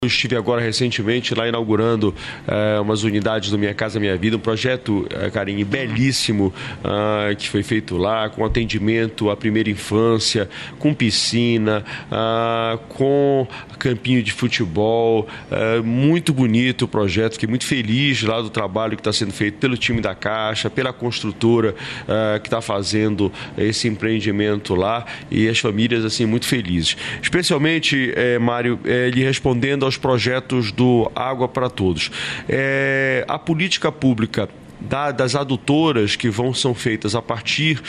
Eu estive agora recentemente lá inaugurando umas unidades do Minha Casa Minha Vida, um projeto, Karine, belíssimo, que foi feito lá, com atendimento à primeira infância, com piscina, com campinho de futebol, muito bonito o projeto, fiquei muito feliz lá do trabalho que está sendo feito pelo time da Caixa, pela construtora que está fazendo esse empreendimento lá, e as famílias assim muito felizes. Especialmente, Mário, lhe respondendo aos projetos do Água para Todos. A política pública das adutoras que são feitas a partir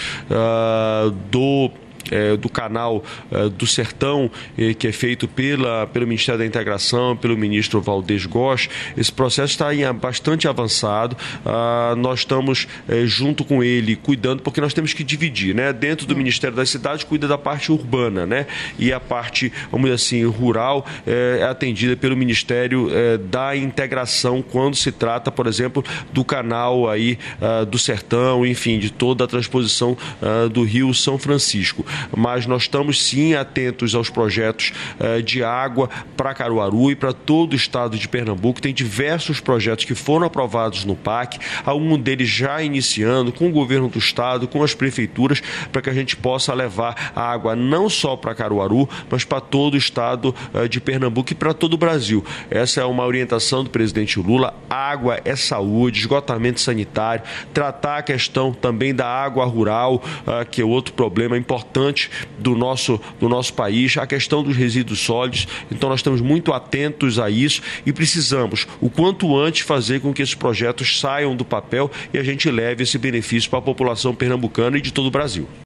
do canal do Sertão, que é feito pelo Ministério da Integração, pelo ministro Valdez Góes. Esse processo está bastante avançado. Nós estamos junto com ele, cuidando, porque nós temos que dividir, né? Dentro do Ministério das Cidades, cuida da parte urbana, né? E a parte, vamos dizer assim, rural é atendida pelo Ministério da Integração, quando se trata, por exemplo, do canal aí do Sertão, enfim, de toda a transposição do Rio São Francisco. Mas nós estamos sim atentos aos projetos de água para Caruaru e para todo o estado de Pernambuco. Tem diversos projetos que foram aprovados no PAC, algum deles já iniciando com o governo do estado, com as prefeituras, para que a gente possa levar a água não só para Caruaru, mas para todo o estado de Pernambuco e para todo o Brasil. Essa é uma orientação do presidente Lula. Água é saúde, esgotamento sanitário, tratar a questão também da água rural, que é outro problema importante do nosso país, a questão dos resíduos sólidos. Então nós estamos muito atentos a isso e precisamos, o quanto antes, fazer com que esses projetos saiam do papel e a gente leve esse benefício para a população pernambucana e de todo o Brasil.